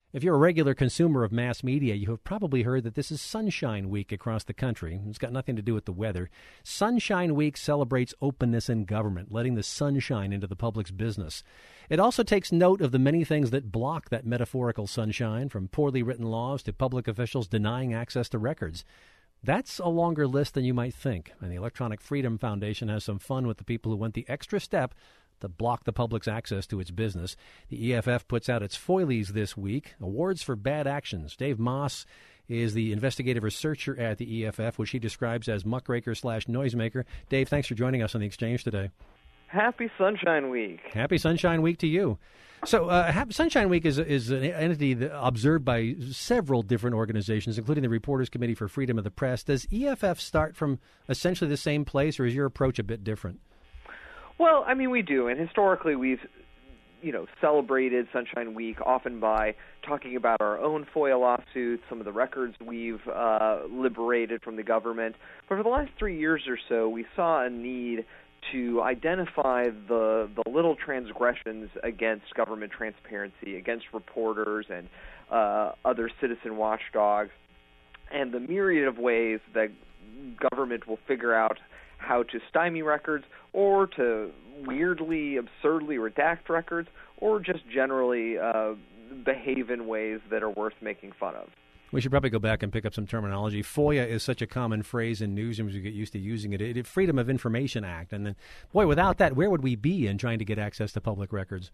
If you're a regular consumer of mass media, you have probably heard that this is Sunshine Week across the country. It's got nothing to do with the weather. Sunshine Week celebrates openness in government, letting the sunshine into the public's business. It also takes note of the many things that block that metaphorical sunshine, from poorly written laws to public officials denying access to records. That's a longer list than you might think, and the Electronic Freedom Foundation has some fun with the people who went the extra step to block the public's access to its business. The EFF puts out its Foilies this week, awards for bad actions. Dave Moss is the investigative researcher at the EFF, which he describes as muckraker/noisemaker. Dave, thanks for joining us on The Exchange today. Happy Sunshine Week. Happy Sunshine Week to you. So Sunshine Week is an entity observed by several different organizations, including the Reporters Committee for Freedom of the Press. Does EFF start from essentially the same place, or is your approach a bit different? Well, I mean, we do, and historically we've, celebrated Sunshine Week often by talking about our own FOIA lawsuits, some of the records we've liberated from the government. But for the last 3 years or so, we saw a need to identify the little transgressions against government transparency, against reporters and other citizen watchdogs, and the myriad of ways that government will figure out how to stymie records, or to weirdly, absurdly redact records, or just generally behave in ways that are worth making fun of. We should probably go back and pick up some terminology. FOIA is such a common phrase in newsrooms. We get used to using it. Freedom of Information Act. And then, boy, without that, where would we be in trying to get access to public records?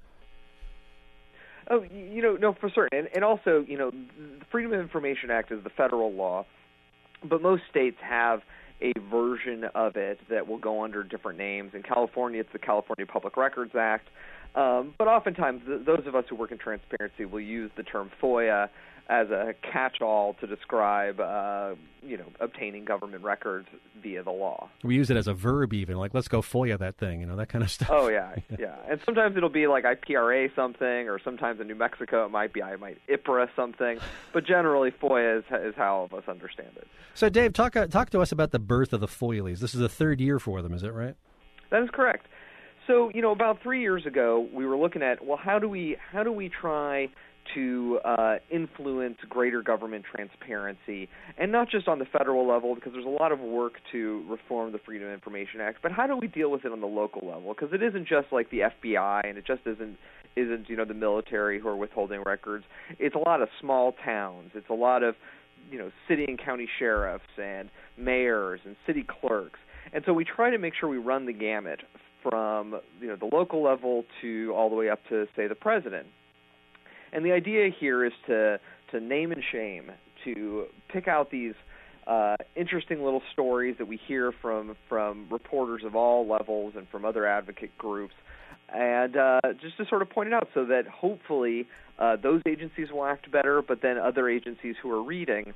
Oh, no, for certain. And also, the Freedom of Information Act is the federal law, but most states have a version of it that will go under different names. In California, it's the California Public Records Act. But oftentimes, those of us who work in transparency will use the term FOIA as a catch-all to describe, obtaining government records via the law. We use it as a verb even, like, let's go FOIA that thing, that kind of stuff. Oh, yeah. And sometimes it'll be like I PRA something, or sometimes in New Mexico it might be I might IPRA something. But generally, FOIA is how all of us understand it. So, Dave, talk to us about the birth of the Foilies. This is the third year for them, is that right? That is correct. So, about 3 years ago, we were looking at, well, how do we try to influence greater government transparency, and not just on the federal level, because there's a lot of work to reform the Freedom of Information Act, but how do we deal with it on the local level? Because it isn't just like the FBI, and it just isn't the military who are withholding records. It's a lot of small towns. It's a lot of city and county sheriffs and mayors and city clerks. And so we try to make sure we run the gamut from the local level to all the way up to, say, the president. And the idea here is to name and shame, to pick out these interesting little stories that we hear from reporters of all levels and from other advocate groups, and just to sort of point it out so that hopefully those agencies will act better, but then other agencies who are reading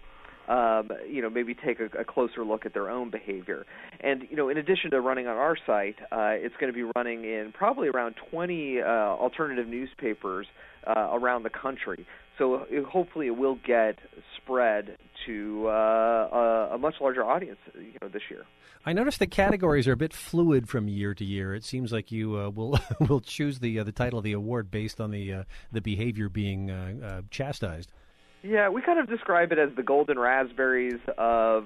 maybe take a closer look at their own behavior. And, in addition to running on our site, it's going to be running in probably around 20 alternative newspapers around the country. So hopefully it will get spread to a much larger audience, this year. I noticed the categories are a bit fluid from year to year. It seems like you will choose the title of the award based on the behavior being chastised. Yeah, we kind of describe it as the golden raspberries of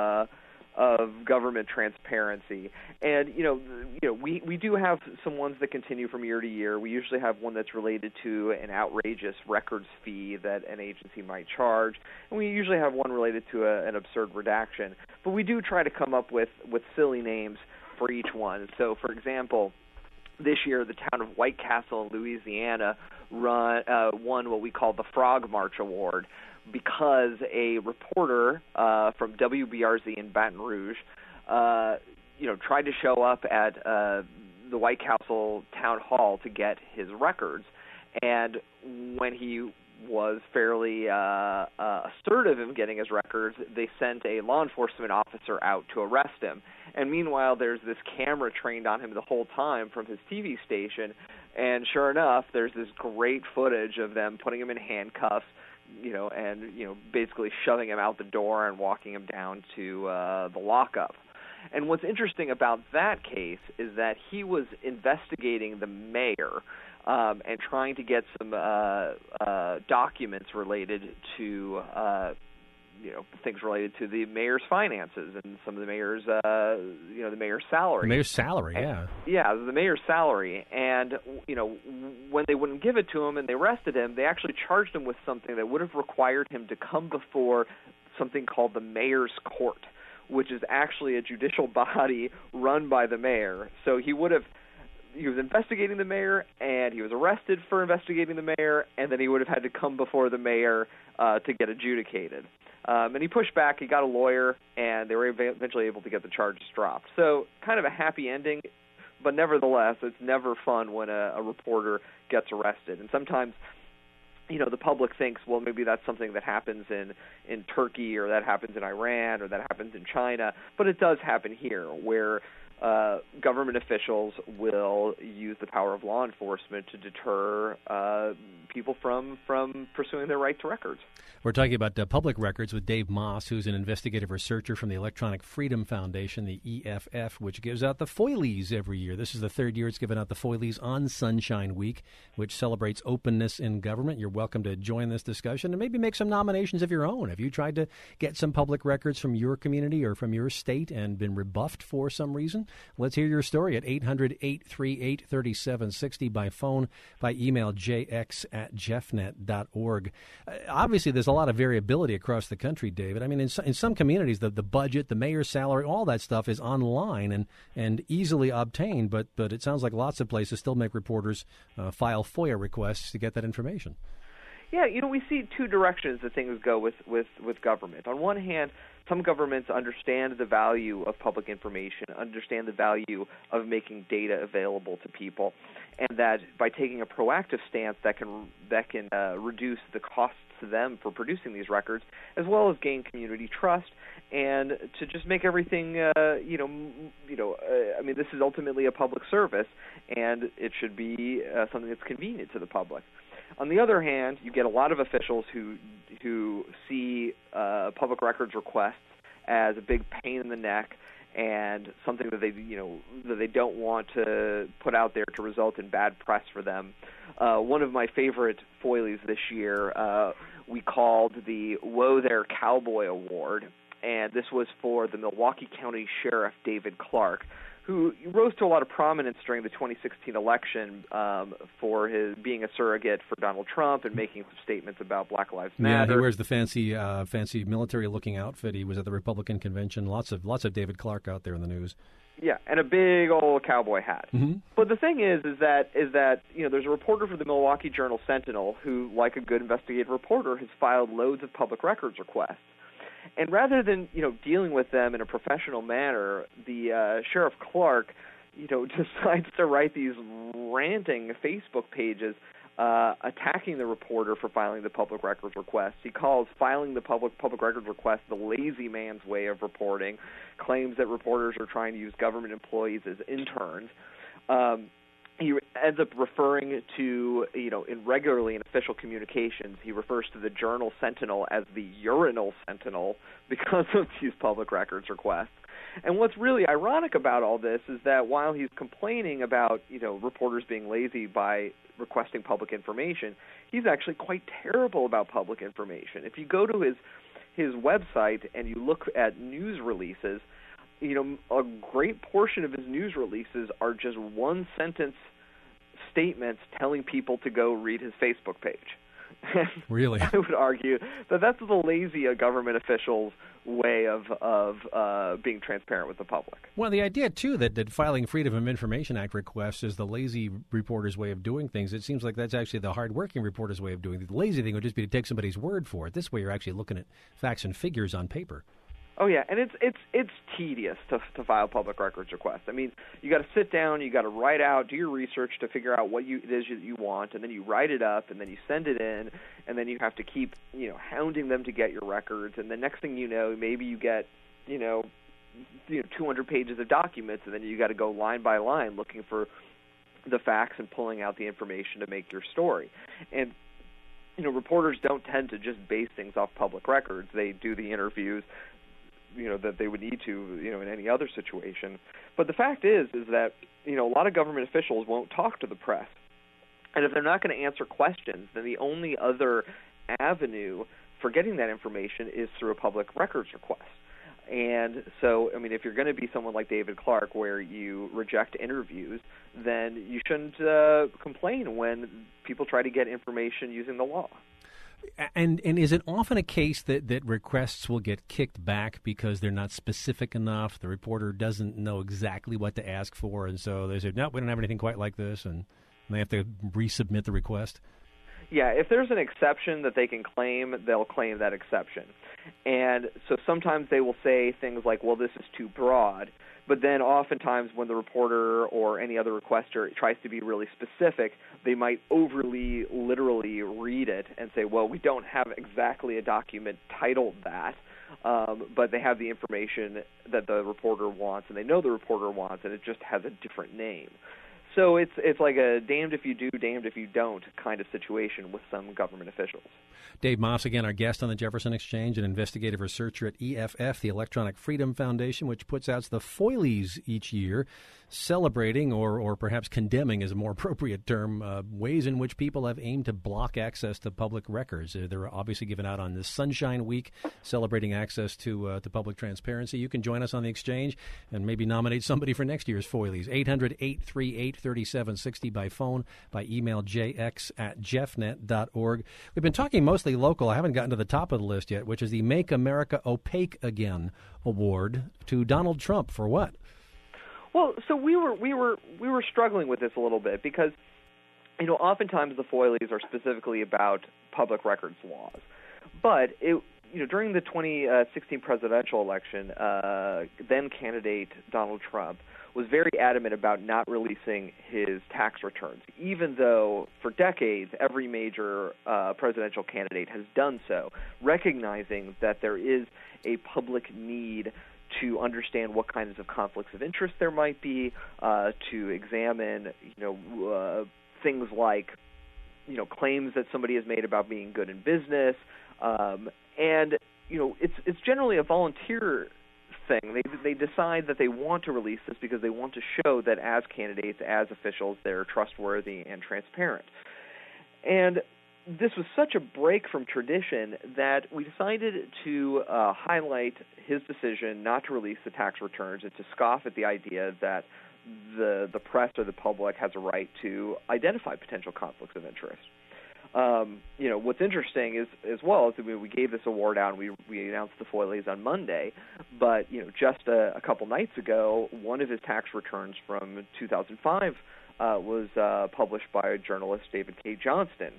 government transparency, and we do have some ones that continue from year to year. We usually have one that's related to an outrageous records fee that an agency might charge, and we usually have one related to an absurd redaction. But we do try to come up with silly names for each one. So, for example, this year the town of White Castle in Louisiana won what we call the Frog March Award, because a reporter from WBRZ in Baton Rouge, tried to show up at the White Castle Town Hall to get his records, and when he was fairly assertive in getting his records, they sent a law enforcement officer out to arrest him. And meanwhile, there's this camera trained on him the whole time from his TV station, and sure enough, there's this great footage of them putting him in handcuffs, and basically shoving him out the door and walking him down to the lockup. And what's interesting about that case is that he was investigating the mayor and trying to get some documents related to things related to the mayor's finances and some of the mayor's the mayor's salary. The mayor's salary, yeah. Yeah, the mayor's salary. And when they wouldn't give it to him and they arrested him, they actually charged him with something that would have required him to come before something called the mayor's court, which is actually a judicial body run by the mayor. So he was investigating the mayor, and he was arrested for investigating the mayor, and then he would have had to come before the mayor to get adjudicated. And he pushed back, he got a lawyer, and they were eventually able to get the charges dropped. So kind of a happy ending, but nevertheless, it's never fun when a reporter gets arrested. And sometimes, the public thinks, well, maybe that's something that happens in Turkey, or that happens in Iran, or that happens in China, but it does happen here, where government officials will use the power of law enforcement to deter people from pursuing their right to records. We're talking about public records with Dave Moss, who's an investigative researcher from the Electronic Freedom Foundation, the EFF, which gives out the Foilies every year. This is the third year it's given out the Foilies on Sunshine Week, which celebrates openness in government. You're welcome to join this discussion and maybe make some nominations of your own. Have you tried to get some public records from your community or from your state and been rebuffed for some reason? Let's hear your story at 800-838-3760 by phone, by email, jx@jeffnet.org. Obviously, there's a lot of variability across the country, David. I mean, in some communities, the budget, the mayor's salary, all that stuff is online and easily obtained, but it sounds like lots of places still make reporters file FOIA requests to get that information. Yeah, we see two directions that things go with government. On one hand, some governments understand the value of public information, understand the value of making data available to people, and that by taking a proactive stance that can reduce the costs to them for producing these records, as well as gain community trust, and to just make everything, this is ultimately a public service, and it should be something that's convenient to the public. On the other hand, you get a lot of officials who see public records requests as a big pain in the neck and something that they don't want to put out there to result in bad press for them. One of my favorite foilies this year we called the Whoa There Cowboy Award, and this was for the Milwaukee County Sheriff David Clark, who rose to a lot of prominence during the 2016 election for his being a surrogate for Donald Trump and making some statements about Black Lives Matter. Yeah, he wears the fancy military-looking outfit. He was at the Republican convention. Lots of David Clark out there in the news. Yeah, and a big old cowboy hat. Mm-hmm. But the thing is that there's a reporter for the Milwaukee Journal-Sentinel who, like a good investigative reporter, has filed loads of public records requests. And rather than, dealing with them in a professional manner, the Sheriff Clark, decides to write these ranting Facebook pages attacking the reporter for filing the public records request. He calls filing the public records request the lazy man's way of reporting, claims that reporters are trying to use government employees as interns. He ends up referring to, regularly in official communications, he refers to the Journal-Sentinel as the urinal sentinel because of these public records requests. And what's really ironic about all this is that while he's complaining about, reporters being lazy by requesting public information, he's actually quite terrible about public information. If you go to his website and you look at news releases, a great portion of his news releases are just one-sentence statements telling people to go read his Facebook page. Really? I would argue that that's the lazy government officials' way of being transparent with the public. Well, the idea, too, that filing Freedom of Information Act requests is the lazy reporter's way of doing things, it seems like that's actually the hard-working reporter's way of doing it. The lazy thing would just be to take somebody's word for it. This way you're actually looking at facts and figures on paper. Oh yeah, and it's tedious to file public records requests. I mean, you got to sit down, you got to write out, do your research to figure out what it is that you want, and then you write it up, and then you send it in, and then you have to keep hounding them to get your records, and the next thing you know, maybe you get 200 pages of documents, and then you got to go line by line looking for the facts and pulling out the information to make your story. And reporters don't tend to just base things off public records. They do the interviews. that they would need to, in any other situation. But the fact is that, a lot of government officials won't talk to the press. And if they're not going to answer questions, then the only other avenue for getting that information is through a public records request. And so, if you're going to be someone like David Clark, where you reject interviews, then you shouldn't complain when people try to get information using the law. And is it often a case that requests will get kicked back because they're not specific enough? The reporter doesn't know exactly what to ask for, and so they say, no, we don't have anything quite like this, and they have to resubmit the request? Yeah, if there's an exception that they can claim, they'll claim that exception. And so sometimes they will say things like, well, this is too broad. But then oftentimes when the reporter or any other requester tries to be really specific, they might overly literally read it and say, well, we don't have exactly a document titled that, but they have the information that the reporter wants, and they know the reporter wants, and it just has a different name. So it's like a damned if you do, damned if you don't kind of situation with some government officials. Dave Moss, again, our guest on the Jefferson Exchange, an investigative researcher at EFF, the Electronic Freedom Foundation, which puts out the Foilies each year, celebrating or perhaps condemning is a more appropriate term, ways in which people have aimed to block access to public records. They're obviously given out on this Sunshine Week, celebrating access to public transparency. You can join us on the Exchange and maybe nominate somebody for next year's Foilies. 800-838-3760 by phone, by email, jx@jeffnet.org. We've been talking mostly local. I haven't gotten to the top of the list yet, which is the Make America Opaque Again award to Donald Trump. For what? Well, so we were struggling with this a little bit because, oftentimes the Foilies are specifically about public records laws, but during the 2016 presidential election, then candidate Donald Trump was very adamant about not releasing his tax returns, even though for decades every major presidential candidate has done so, recognizing that there is a public need to understand what kinds of conflicts of interest there might be, to examine, things like, claims that somebody has made about being good in business, and it's generally a volunteer thing. They decide that they want to release this because they want to show that as candidates, as officials, they're trustworthy and transparent. And this was such a break from tradition that we decided to highlight his decision not to release the tax returns and to scoff at the idea that the press or the public has a right to identify potential conflicts of interest. What's interesting is, as well, is that we gave this award out and we announced the Foilies on Monday, but, just a couple nights ago, one of his tax returns from 2005 was published by journalist David K. Johnston,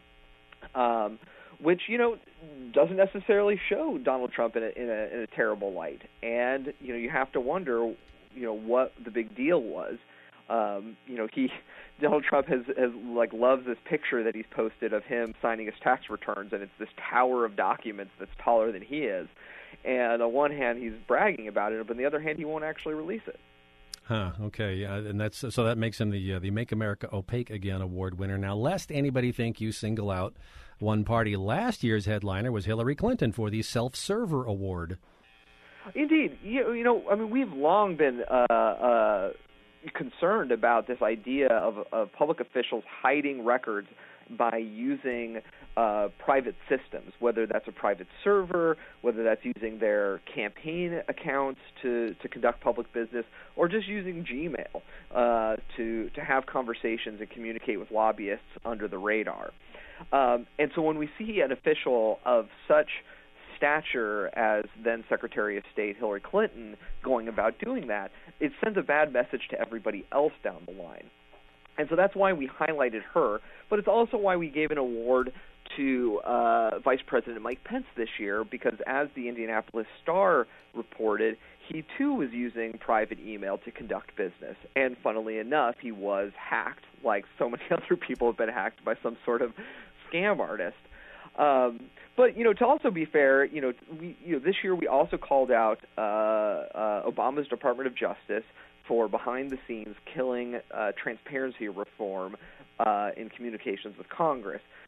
which, doesn't necessarily show Donald Trump in a terrible light. And, you have to wonder, what the big deal was. Donald Trump has loves this picture that he's posted of him signing his tax returns, and it's this tower of documents that's taller than he is. And on one hand, he's bragging about it, but on the other hand, he won't actually release it. Huh. Okay. Yeah, and that makes him the Make America Opaque Again award winner. Now, lest anybody think you single out one party, last year's headliner was Hillary Clinton for the Self-Server Award. Indeed. We've long been concerned about this idea of public officials hiding records by using private systems, whether that's a private server, whether that's using their campaign accounts to conduct public business, or just using Gmail to have conversations and communicate with lobbyists under the radar. And so when we see an official of such stature as then Secretary of State Hillary Clinton going about doing that, it sends a bad message to everybody else down the line. And so that's why we highlighted her, but it's also why we gave an award to Vice President Mike Pence this year, because as the Indianapolis Star reported, he too was using private email to conduct business. And funnily enough, he was hacked, like so many other people have been hacked by some sort of scam artist. But to also be fair, this year we also called out Obama's Department of Justice for behind-the-scenes killing transparency reform in communications with Congress.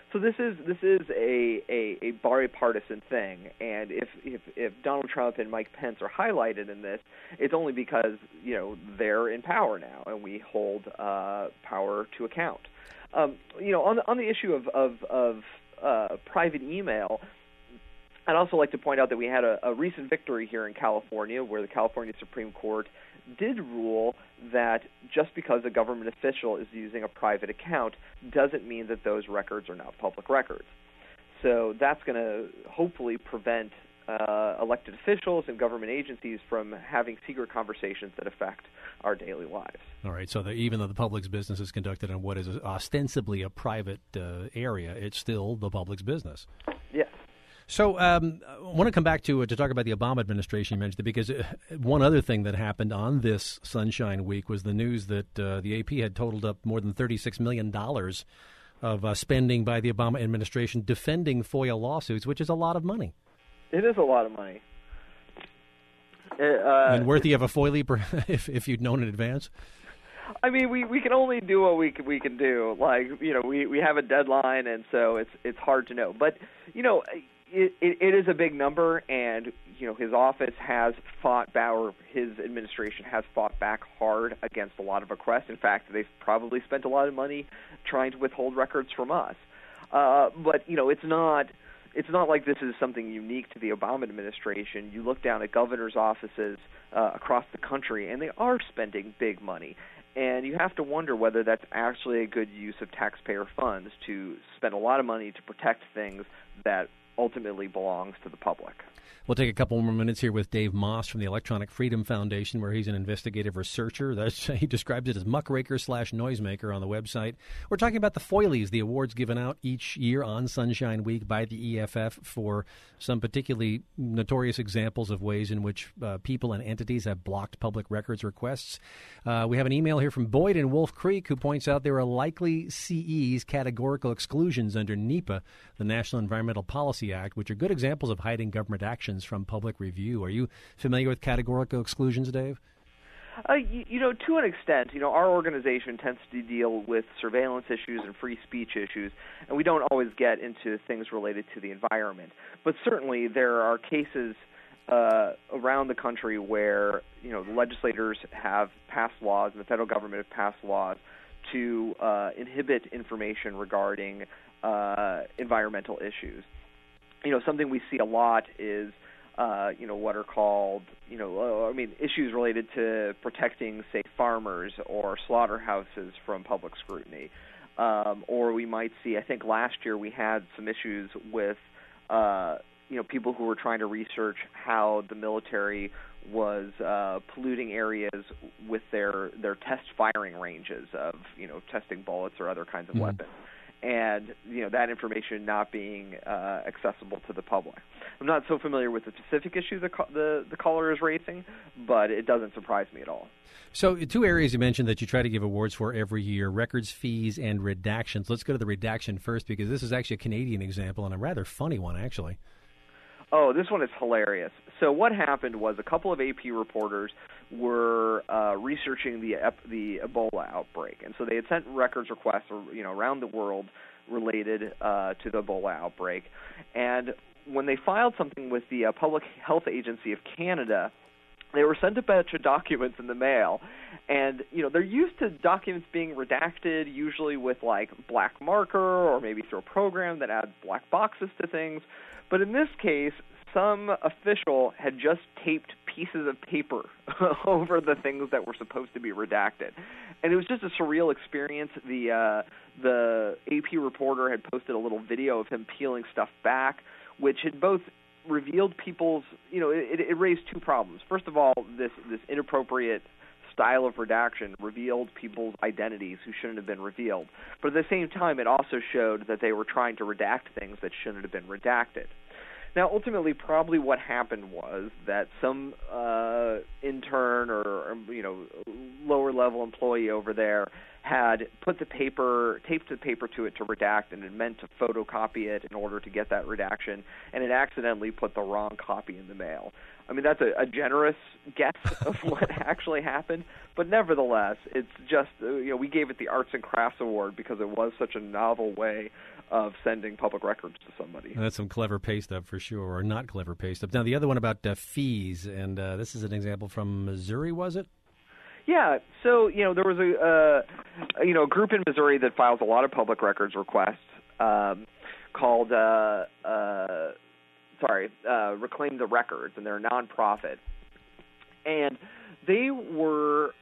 So this is a bipartisan thing, and if Donald Trump and Mike Pence are highlighted in this, it's only because they're in power now, and we hold power to account. On the issue of private email, I'd also like to point out that we had a recent victory here in California, where the California Supreme Court did rule that just because a government official is using a private account doesn't mean that those records are now public records. So that's going to hopefully prevent elected officials and government agencies from having secret conversations that affect our daily lives. All right, so even though the public's business is conducted on what is ostensibly a private area, it's still the public's business. Yes. So I want to come back to talk about the Obama administration you mentioned, because one other thing that happened on this Sunshine Week was the news that the AP had totaled up more than $36 million of spending by the Obama administration defending FOIA lawsuits, which is a lot of money. It is a lot of money. And worthy of a FOIA leap if you'd known in advance? I mean, we can only do what we can do. Like, we have a deadline, and so it's hard to know. But, it is a big number, and his office has fought back, or his administration has fought back hard against a lot of requests. In fact, they've probably spent a lot of money trying to withhold records from us. But it's not like this is something unique to the Obama administration. You look down at governors' offices across the country, and they are spending big money. And you have to wonder whether that's actually a good use of taxpayer funds to spend a lot of money to protect things that ultimately belongs to the public. We'll take a couple more minutes here with Dave Moss from the Electronic Freedom Foundation, where he's an investigative researcher. He describes it as muckraker/noisemaker on the website. We're talking about the FOILIes, the awards given out each year on Sunshine Week by the EFF for some particularly notorious examples of ways in which people and entities have blocked public records requests. We have an email here from Boyd in Wolf Creek, who points out there are likely CEs, categorical exclusions, under NEPA, the National Environmental Policy Act, which are good examples of hiding government actions from public review. Are you familiar with categorical exclusions, Dave? To an extent. Our organization tends to deal with surveillance issues and free speech issues, and we don't always get into things related to the environment. But certainly there are cases around the country where, the legislators have passed laws and the federal government have passed laws to inhibit information regarding environmental issues. Something we see a lot is what are called, issues related to protecting, say, farmers or slaughterhouses from public scrutiny. Or we might see, I think last year we had some issues with, people who were trying to research how the military was polluting areas with their test firing ranges of, testing bullets or other kinds of weapons. And that information not being accessible to the public. I'm not so familiar with the specific issue the caller is raising, but it doesn't surprise me at all. So 2 areas you mentioned that you try to give awards for every year: records, fees, and redactions. Let's go to the redaction first, because this is actually a Canadian example, and a rather funny one, actually. Oh, this one is hilarious. So what happened was a couple of AP reporters were researching the Ebola outbreak, and so they had sent records requests, around the world related to the Ebola outbreak. And when they filed something with the Public Health Agency of Canada, they were sent a bunch of documents in the mail, and they're used to documents being redacted, usually with like black marker or maybe through a program that adds black boxes to things. But in this case, some official had just taped pieces of paper over the things that were supposed to be redacted. And it was just a surreal experience. The AP reporter had posted a little video of him peeling stuff back, which had both revealed people's, it raised 2 problems. First of all, this inappropriate style of redaction revealed people's identities who shouldn't have been revealed. But at the same time, it also showed that they were trying to redact things that shouldn't have been redacted. Now, ultimately, probably what happened was that some intern or lower-level employee over there had taped the paper to it to redact, and it meant to photocopy it in order to get that redaction, and it accidentally put the wrong copy in the mail. I mean, that's a generous guess of what actually happened, but nevertheless, it's just, we gave it the Arts and Crafts Award because it was such a novel way of sending public records to somebody. That's some clever pay stub for sure, or not clever pay stub. Now, the other one about fees, and this is an example from Missouri, was it? Yeah, so there was a group in Missouri that files a lot of public records requests called Reclaim the Records, and they're a nonprofit, and they were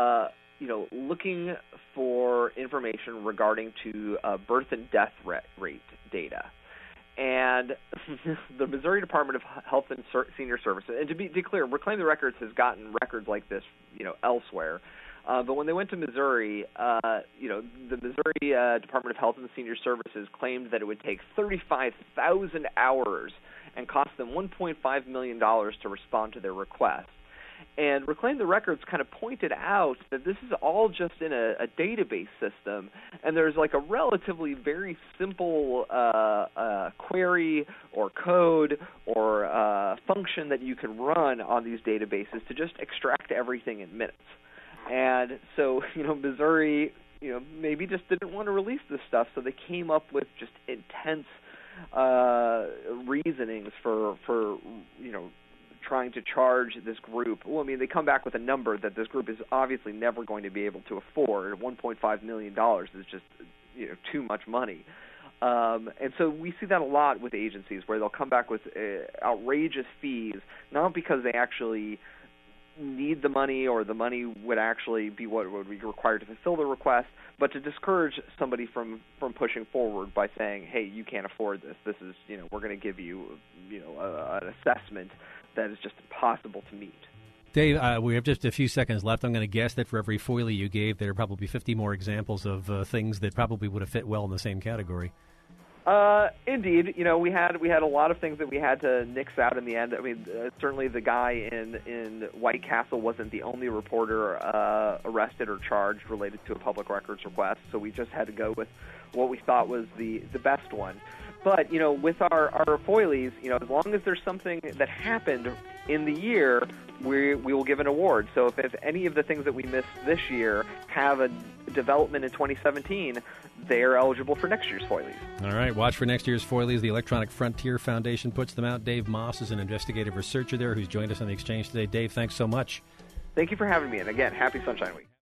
looking for information regarding to birth and death rate data. And the Missouri Department of Health and Senior Services, and to be clear, Reclaim the Records has gotten records like this, elsewhere. But when they went to Missouri, the Missouri Department of Health and Senior Services claimed that it would take 35,000 hours and cost them $1.5 million to respond to their request. And Reclaim the Records kind of pointed out that this is all just in a database system, and there's like a relatively very simple query or code or function that you can run on these databases to just extract everything in minutes. And so, Missouri, maybe just didn't want to release this stuff, so they came up with just intense reasonings for trying to charge this group. Well, I mean, they come back with a number that this group is obviously never going to be able to afford. $1.5 million is just, too much money. And so we see that a lot with agencies where they'll come back with outrageous fees, not because they actually need the money or the money would actually be what would be required to fulfill the request, but to discourage somebody from pushing forward by saying, hey, you can't afford this. This is, we're going to give you, an assessment that is just impossible to meet. Dave, we have just a few seconds left. I'm going to guess that for every foilie you gave, there are probably 50 more examples of things that probably would have fit well in the same category. Indeed, we had a lot of things that we had to nix out in the end. I mean, certainly the guy in White Castle wasn't the only reporter arrested or charged related to a public records request, so we just had to go with what we thought was the best one. But, with our foilies, as long as there's something that happened in the year, we will give an award. So if any of the things that we missed this year have a development in 2017, they are eligible for next year's foilies. All right, watch for next year's foilies. The Electronic Frontier Foundation puts them out. Dave Moss is an investigative researcher there who's joined us on the Exchange today. Dave, thanks so much. Thank you for having me. And again, happy Sunshine Week.